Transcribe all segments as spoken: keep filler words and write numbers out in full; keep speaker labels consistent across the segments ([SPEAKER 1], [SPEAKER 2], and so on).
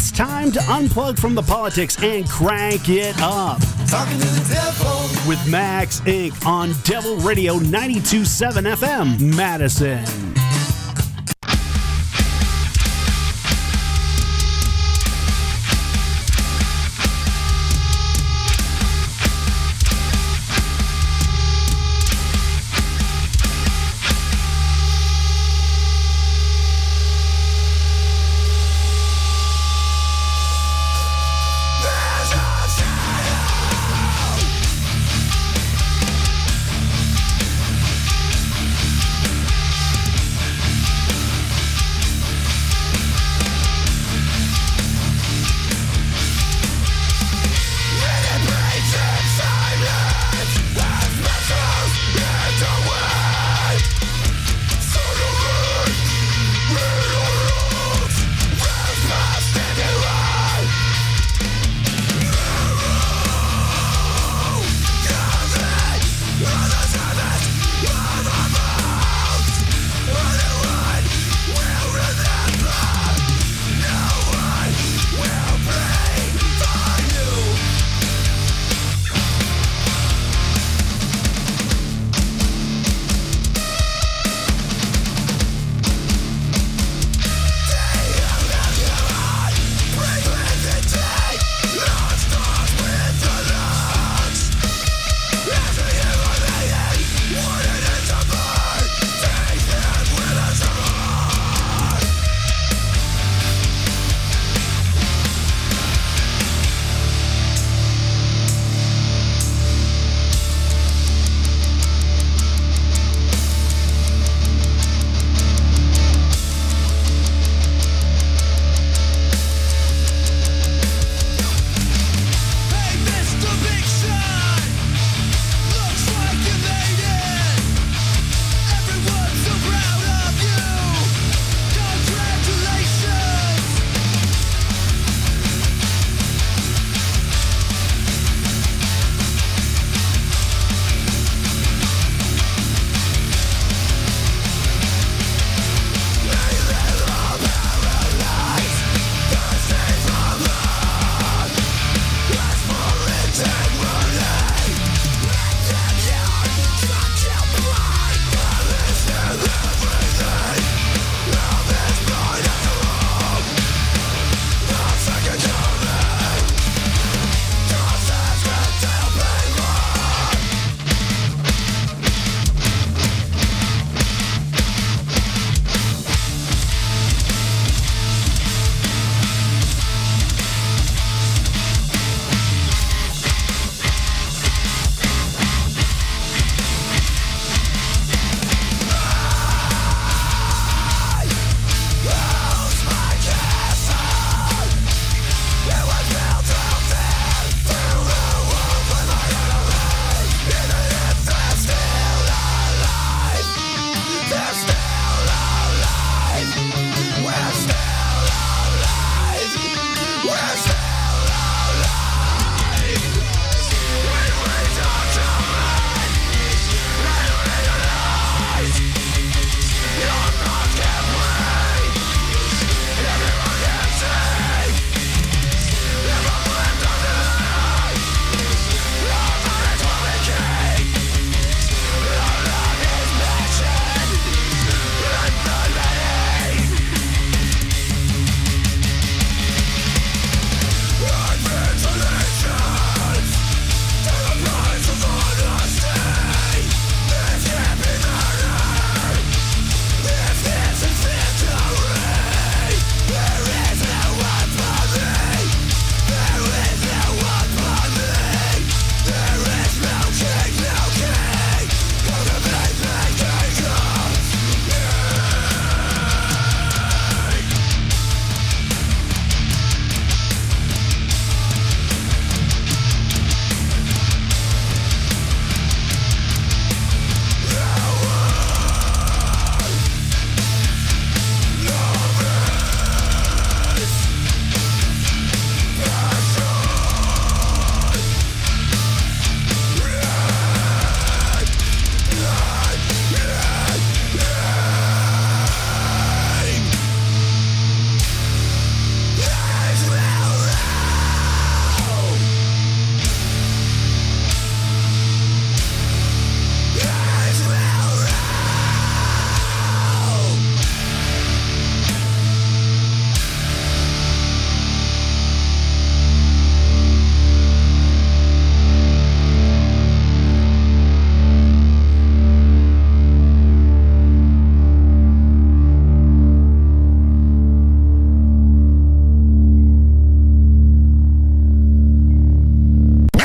[SPEAKER 1] It's time to unplug from the politics and crank it up.
[SPEAKER 2] Talking to the devil.
[SPEAKER 1] With Max Incorporated on Devil Radio ninety-two point seven F M, Madison.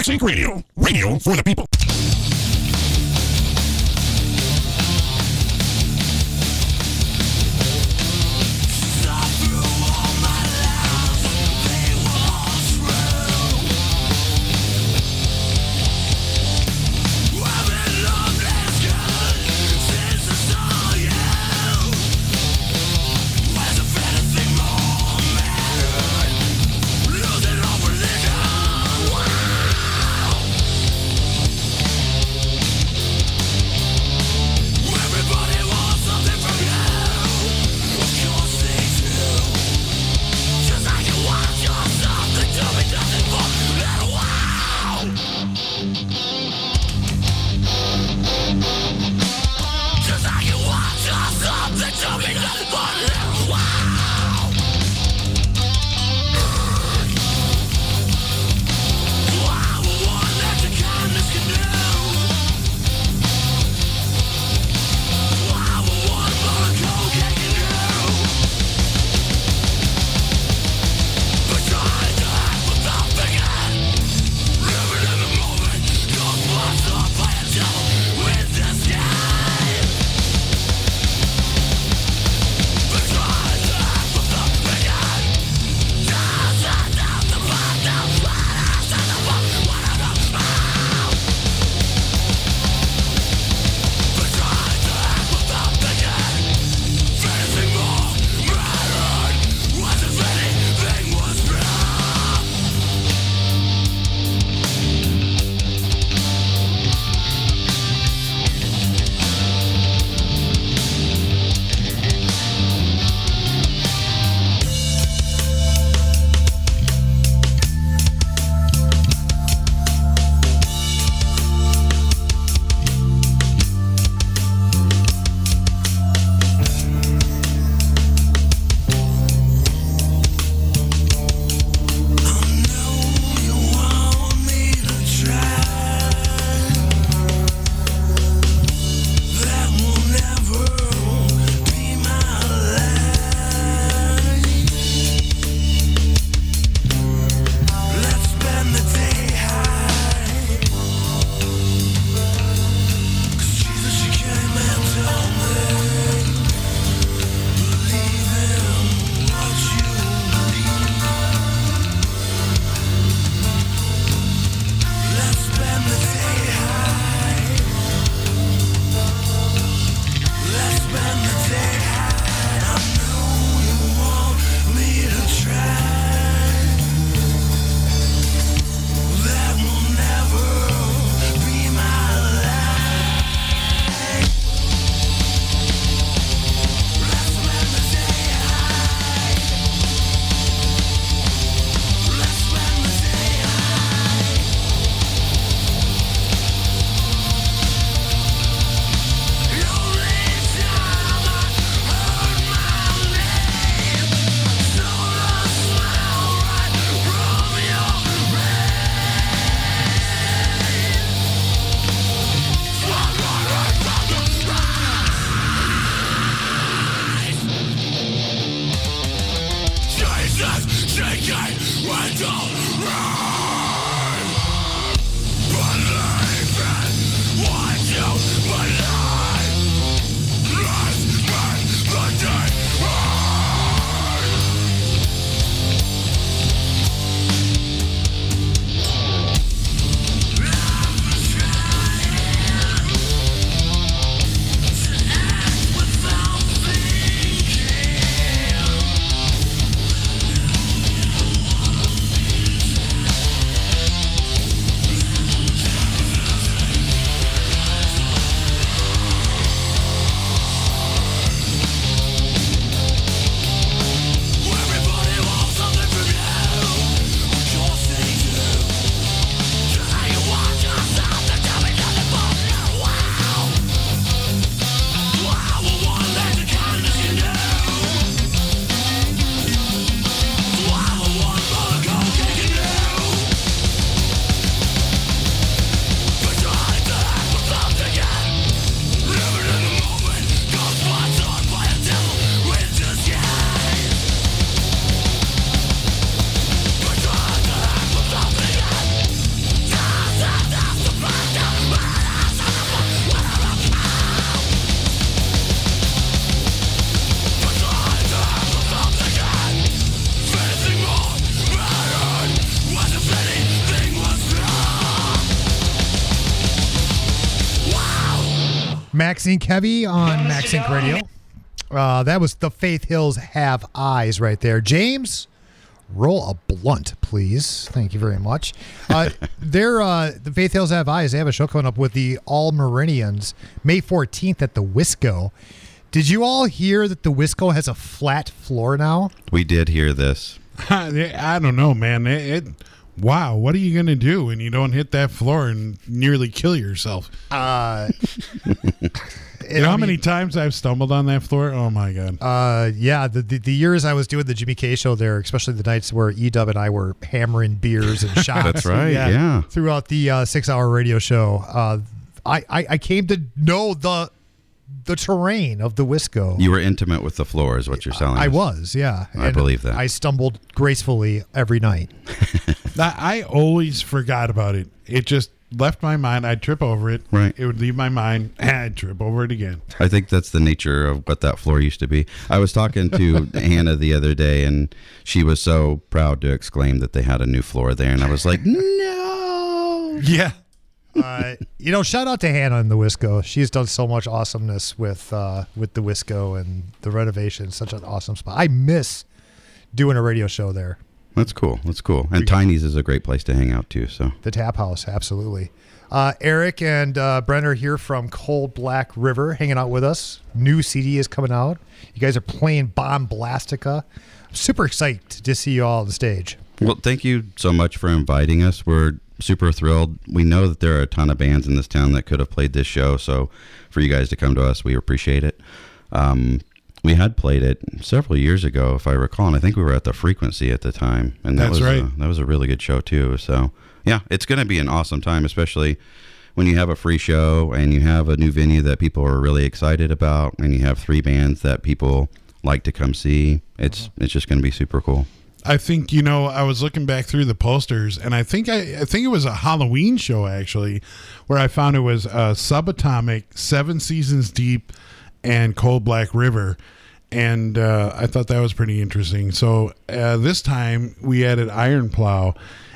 [SPEAKER 3] Classic Radio. Radio for the people.
[SPEAKER 4] Maxine Kevy on Maxine Radio. Uh, that was the Faith Hills Have Eyes right there. James, roll a blunt, please. Thank you very much. Uh, they're, uh, the Faith Hills Have Eyes. They have a show coming up with the All Meridians May fourteenth at the Wisco. Did you all hear that the Wisco has a flat floor now?
[SPEAKER 5] We did hear this.
[SPEAKER 6] I don't know, man. It, it wow, what are you going to do when you don't hit that floor and nearly kill yourself?
[SPEAKER 4] Uh,
[SPEAKER 6] you know how I mean, many times I've stumbled on that floor? Oh, my God.
[SPEAKER 4] Uh, yeah, the, the the years I was doing the Jimmy K show there, especially the nights where E-Dub and I were hammering beers and shots.
[SPEAKER 5] That's right, yeah. yeah.
[SPEAKER 4] Throughout the uh, six-hour radio show. Uh, I, I, I came to know the the terrain of the Wisco.
[SPEAKER 5] You were intimate with the floor is what you're telling
[SPEAKER 4] I
[SPEAKER 5] us.
[SPEAKER 4] was, yeah.
[SPEAKER 5] I
[SPEAKER 4] and
[SPEAKER 5] believe that.
[SPEAKER 4] I stumbled gracefully every night.
[SPEAKER 6] I always forgot about it. It just left my mind. I'd trip over it.
[SPEAKER 5] Right.
[SPEAKER 6] It would leave my mind, and I'd trip over it again.
[SPEAKER 5] I think that's the nature of what that floor used to be. I was talking to Hannah the other day, and she was so proud to exclaim that they had a new floor there, and I was like, no.
[SPEAKER 6] Yeah.
[SPEAKER 4] Uh, you know, shout out to Hannah in the Wisco. She's done so much awesomeness with uh, with the Wisco and the renovation. Such an awesome spot. I miss doing a radio show there.
[SPEAKER 5] That's cool. That's cool. And Tiny's is a great place to hang out too. So
[SPEAKER 4] the Tap House, absolutely. Uh, Eric and uh, Brent are here from Cold Black River, hanging out with us. New C D is coming out. You guys are playing Bomb Blastica. I'm super excited to see you all on the stage.
[SPEAKER 5] Well, thank you so much for inviting us. We're super thrilled. We know that there are a ton of bands in this town that could have played this show, so for you guys to come to us, we appreciate it. Um, we had played it several years ago, if I recall, and I think we were at the Frequency at the time, and that
[SPEAKER 6] That's
[SPEAKER 5] was
[SPEAKER 6] right.
[SPEAKER 5] a, that was a really good show too. So yeah, it's going to be an awesome time, especially when you have a free show and you have a new venue that people are really excited about, and you have three bands that people like to come see. It's it's just going to be super cool.
[SPEAKER 6] I think, you know, I was looking back through the posters, and I think I, I think it was a Halloween show, actually, where I found it was uh, Subatomic, Seven Seasons Deep, and Cold Black River. And uh, I thought that was pretty interesting. So uh, this time we added Iron Plow,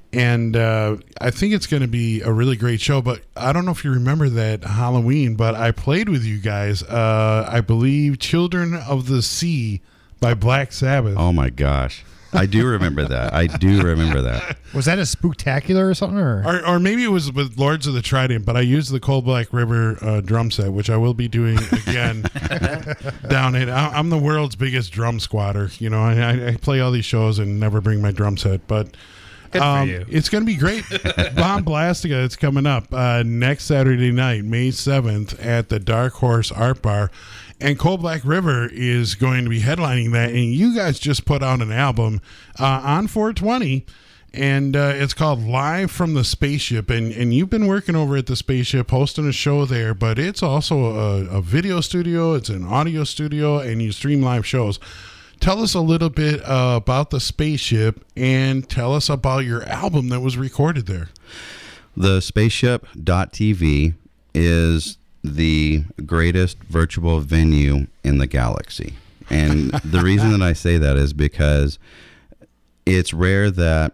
[SPEAKER 6] and uh, I think it's going to be a really great show. But I don't know if you remember that Halloween, but I played with you guys, uh, I believe, Children of the Sea by Black Sabbath.
[SPEAKER 5] Oh, my gosh. I do remember that. I do remember that.
[SPEAKER 4] Was that a spooktacular or something? Or?
[SPEAKER 6] Or, or maybe it was with Lords of the Trident, but I used the Cold Black River uh, drum set, which I will be doing again down it. I'm the world's biggest drum squatter. You know, I, I play all these shows and never bring my drum set, but um, it's going to be great. Bomb Blastica, it's coming up uh, next Saturday night, May seventh, at the Dark Horse Art Bar. And Cold Black River is going to be headlining that. And you guys just put out an album uh, on four twenty, and uh, it's called Live from the Spaceship. And, and you've been working over at the Spaceship, hosting a show there, but it's also a, a video studio, it's an audio studio, and you stream live shows. Tell us a little bit uh, about the Spaceship, and tell us about your album that was recorded there.
[SPEAKER 5] The spaceship dot t v is the greatest virtual venue in the galaxy. And the reason that I say that is because it's rare that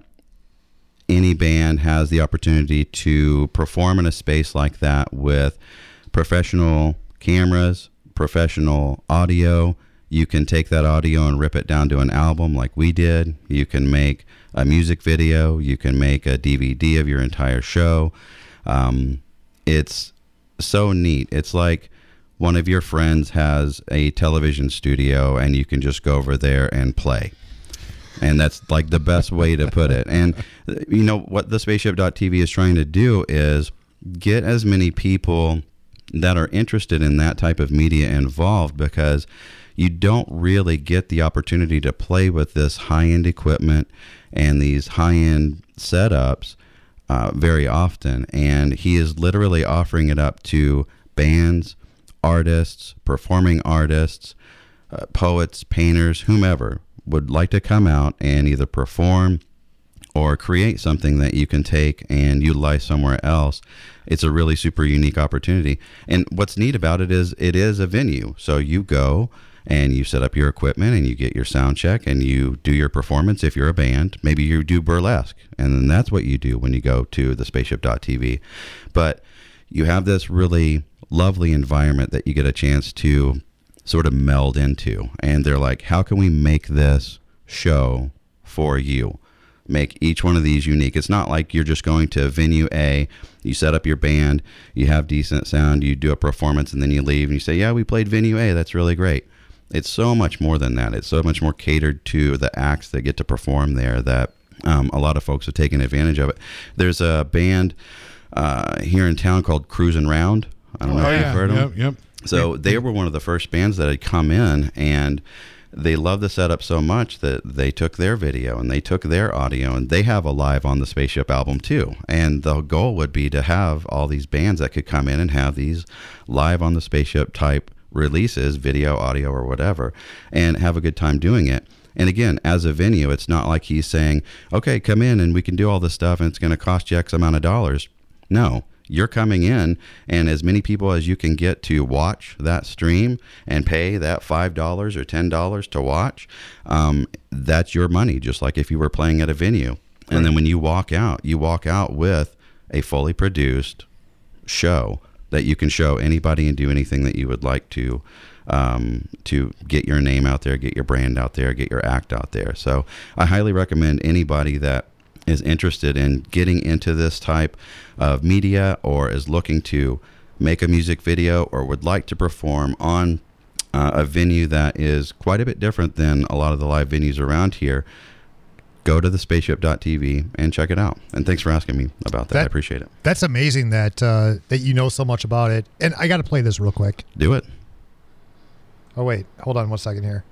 [SPEAKER 5] any band has the opportunity to perform in a space like that with professional cameras, professional audio. You can take that audio and rip it down to an album like we did. You can make a music video. You can make a D V D of your entire show. Um, it's so neat. It's like one of your friends has a television studio and you can just go over there and play. And that's like the best way to put it. And you know what the spaceship dot t v is trying to do is get as many people that are interested in that type of media involved, because you don't really get the opportunity to play with this high-end equipment and these high-end setups uh, very often. And he is literally offering it up to bands, artists, performing artists, uh, poets, painters, whomever would like to come out and either perform or create something that you can take and utilize somewhere else. It's a really super unique opportunity. And what's neat about it is it is a venue. So you go and you set up your equipment and you get your sound check and you do your performance if you're a band. Maybe you do burlesque, and then that's what you do when you go to the spaceship dot t v. But you have this really lovely environment that you get a chance to sort of meld into. And they're like, how can we make this show for you? Make each one of these unique. It's not like you're just going to venue A, you set up your band, you have decent sound, you do a performance, and then you leave and you say, yeah, we played venue A, that's really great. It's so much more than that. It's so much more catered to the acts that get to perform there that um, a lot of folks have taken advantage of it. There's a band uh, here in town called Cruisin' Round. I don't know
[SPEAKER 6] Oh,
[SPEAKER 5] if
[SPEAKER 6] yeah.
[SPEAKER 5] you've heard of
[SPEAKER 6] Yep,
[SPEAKER 5] them.
[SPEAKER 6] yep.
[SPEAKER 5] So they were one of the first bands that had come in, and they loved the setup so much that they took their video and they took their audio, and they have a live on the Spaceship album too. And the goal would be to have all these bands that could come in and have these live on the Spaceship type releases, video, audio, or whatever, and have a good time doing it. And again, as a venue, it's not like he's saying, okay, come in and we can do all this stuff and it's going to cost you X amount of dollars. No. You're coming in, and as many people as you can get to watch that stream and pay that five dollars or ten dollars to watch, um, that's your money, just like if you were playing at a venue. And then when you walk out, you walk out with a fully produced show that you can show anybody and do anything that you would like to um, to get your name out there, get your brand out there, get your act out there. So I highly recommend anybody that is interested in getting into this type of media or is looking to make a music video or would like to perform on uh, a venue that is quite a bit different than a lot of the live venues around here, go to the spaceship dot t v and check it out. And thanks for asking me about that.
[SPEAKER 4] That-
[SPEAKER 5] I appreciate it.
[SPEAKER 4] That's amazing that uh, that you know so much about it. And I got to play this real quick.
[SPEAKER 5] Do it.
[SPEAKER 4] Oh, wait. Hold on one second here.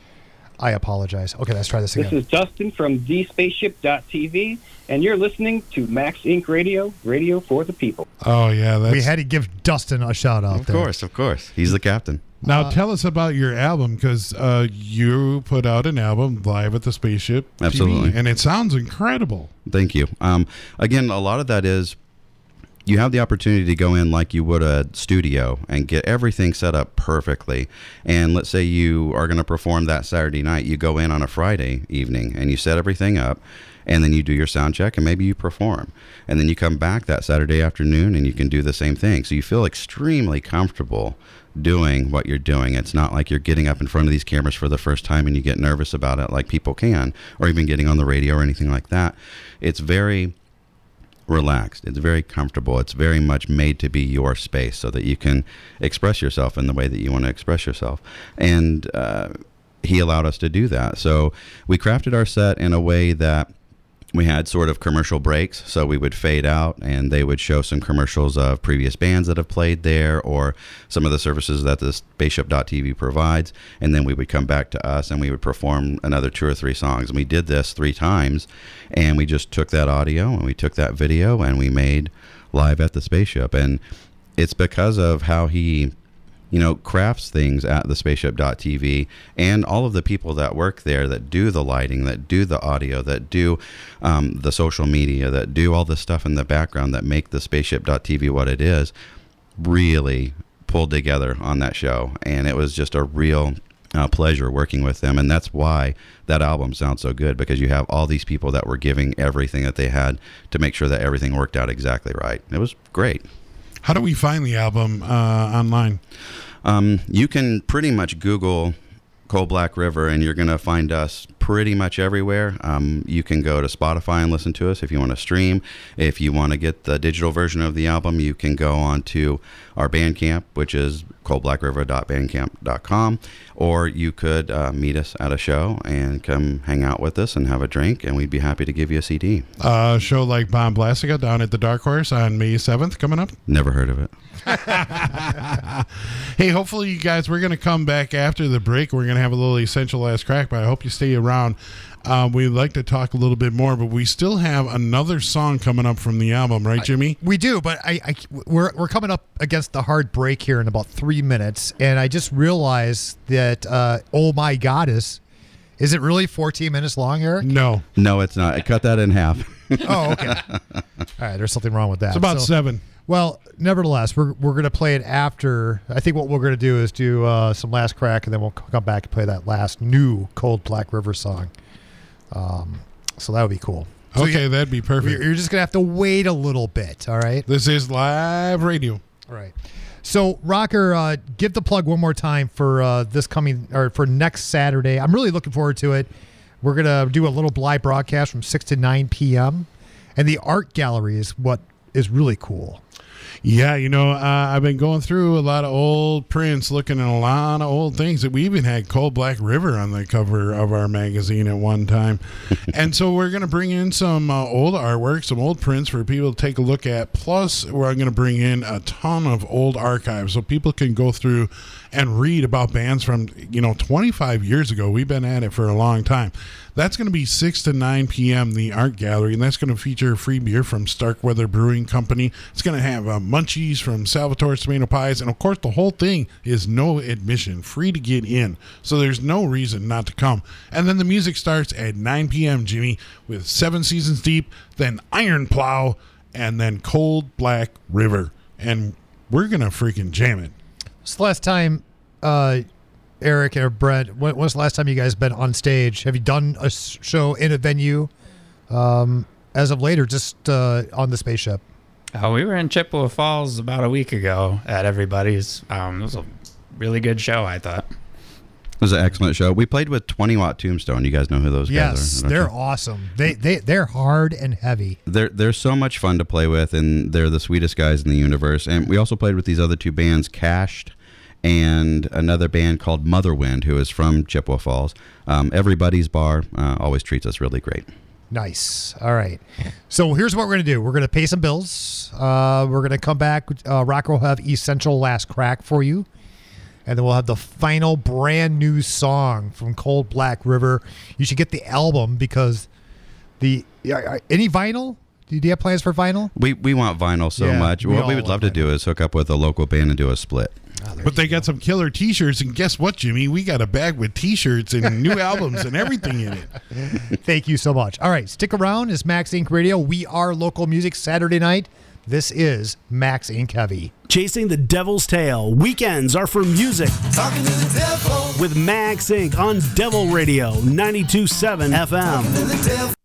[SPEAKER 4] I apologize. Okay, let's try this
[SPEAKER 7] This
[SPEAKER 4] again.
[SPEAKER 7] is Dustin from the spaceship dot t v, and you're listening to Max Incorporated. Radio, radio for the people.
[SPEAKER 6] Oh, yeah. That's...
[SPEAKER 4] We had to give Dustin a shout out
[SPEAKER 5] Of
[SPEAKER 4] there.
[SPEAKER 5] course, of course. He's the captain.
[SPEAKER 6] Now,
[SPEAKER 4] Uh,
[SPEAKER 6] tell us about your album, because uh, you put out an album live at the Spaceship T V,
[SPEAKER 5] Absolutely.
[SPEAKER 6] and it sounds incredible.
[SPEAKER 5] Thank you. Um, again, a lot of that is you have the opportunity to go in like you would a studio and get everything set up perfectly. And let's say you are going to perform that Saturday night. You go in on a Friday evening and you set everything up, and then you do your sound check and maybe you perform. And then you come back that Saturday afternoon and you can do the same thing. So you feel extremely comfortable doing what you're doing. It's not like you're getting up in front of these cameras for the first time and you get nervous about it like people can, or even getting on the radio or anything like that. It's very relaxed. It's very comfortable. It's very much made to be your space so that you can express yourself in the way that you want to express yourself. And uh, he allowed us to do that. So we crafted our set in a way that we had sort of commercial breaks, so we would fade out and they would show some commercials of previous bands that have played there or some of the services that the spaceship dot t v provides, and then we would come back to us and we would perform another two or three songs. And we did this three times, and we just took that audio and we took that video and we made Live at the Spaceship. And it's because of how he you know, crafts things at the spaceship dot t v, and all of the people that work there that do the lighting, that do the audio, that do um, the social media, that do all the stuff in the background that make the spaceship dot t v what it is, really pulled together on that show. And it was just a real uh, pleasure working with them. And that's why that album sounds so good, because you have all these people that were giving everything that they had to make sure that everything worked out exactly right. It was great.
[SPEAKER 6] How do we find the album uh, online?
[SPEAKER 5] Um, you can pretty much Google Coal Black River and you're going to find us pretty much everywhere. Um, you can go to Spotify and listen to us if you want to stream. If you want to get the digital version of the album, you can go on to our Bandcamp, which is coal black river dot bandcamp dot com, or you could uh, meet us at a show and come hang out with us and have a drink, and we'd be happy to give you a C D.
[SPEAKER 6] A show like Bomb Blastica down at the Dark Horse on May seventh coming up.
[SPEAKER 5] Never heard of it.
[SPEAKER 6] Hey, hopefully you guys, we're going to come back after the break. We're going to have a little Essential Last Crack, but I hope you stay around. Um, we'd like to talk a little bit more, but we still have another song coming up from the album, right, Jimmy?
[SPEAKER 4] We do, but I, I we're we're coming up against the hard break here in about three minutes, and I just realized that uh, "Oh My Goddess" is it really fourteen minutes long, Eric?
[SPEAKER 6] No.
[SPEAKER 5] No, it's not. I cut that in half.
[SPEAKER 4] Oh, okay. All right, there's something wrong with that.
[SPEAKER 6] It's about
[SPEAKER 4] So-
[SPEAKER 6] seven.
[SPEAKER 4] Well, nevertheless, we're we're gonna play it after. I think what we're gonna do is do uh, some Last Crack, and then we'll come back and play that last new Cold Black River song. Um, so that would be cool. So
[SPEAKER 6] Okay,
[SPEAKER 4] you-
[SPEAKER 6] that'd be perfect.
[SPEAKER 4] You're you're just gonna have to wait a little bit. All right.
[SPEAKER 6] This is live radio.
[SPEAKER 4] All right. So, Rocker, uh, give the plug one more time for uh, this coming or for next Saturday. I'm really looking forward to it. We're gonna do a little live broadcast from six to nine p.m. and the art gallery is what is really cool.
[SPEAKER 6] Yeah, you know, uh, I've been going through a lot of old prints, looking at a lot of old things. That we even had Cold Black River on the cover of our magazine at one time. And so we're going to bring in some uh, old artwork, some old prints for people to take a look at. Plus, we're going to bring in a ton of old archives so people can go through and read about bands from, you know, twenty-five years ago. We've been at it for a long time. That's going to be six to nine p.m., the art gallery, and that's going to feature free beer from Starkweather Brewing Company. It's going to have uh, munchies from Salvatore's Tomato Pies, and of course, the whole thing is no admission, free to get in, so there's no reason not to come. And then the music starts at nine p.m., Jimmy, with Seven Seasons Deep, then Iron Plow, and then Cold Black River, and we're going to freaking jam it.
[SPEAKER 4] It's the last time, uh, Eric or Brett, when, when was the last time you guys been on stage? Have you done a show in a venue um, as of late or just uh, on the spaceship?
[SPEAKER 8] Uh, we were in Chippewa Falls about a week ago at Everybody's. Um, it was a really good show, I thought.
[SPEAKER 5] It was an excellent show. We played with twenty watt Tombstone. You guys know who those
[SPEAKER 4] yes,
[SPEAKER 5] guys are?
[SPEAKER 4] Yes, they're you? awesome. They, they, they're hard and heavy.
[SPEAKER 5] They're, they're so much fun to play with, and they're the sweetest guys in the universe. And we also played with these other two bands, Cached, and another band called Motherwind, who is from Chippewa Falls. Um, Everybody's Bar uh, always treats us really great.
[SPEAKER 4] Nice. All right. So here's what we're going to do. We're going to pay some bills. Uh, we're going to come back. Uh, Rocker will have Essential Last Crack for you. And then we'll have the final brand new song from Cold Black River. You should get the album because the uh, any vinyl? Do you have plans for vinyl?
[SPEAKER 5] We we want vinyl so
[SPEAKER 4] yeah,
[SPEAKER 5] much.
[SPEAKER 4] We
[SPEAKER 5] what we would love
[SPEAKER 4] vinyl.
[SPEAKER 5] to do is hook up with a local band and do a split.
[SPEAKER 6] Oh, but they got some killer T-shirts, and guess what, Jimmy? We got a bag with T-shirts and new albums and everything in it.
[SPEAKER 4] Thank you so much. All right, stick around. It's Max Inc Radio. We are local music Saturday night. This is Max Inc Heavy.
[SPEAKER 1] Chasing the Devil's Tail. Weekends are for music.
[SPEAKER 2] Talking to the devil.
[SPEAKER 1] With Max Incorporated on Devil Radio ninety-two point seven F M.
[SPEAKER 2] Talking to the devil.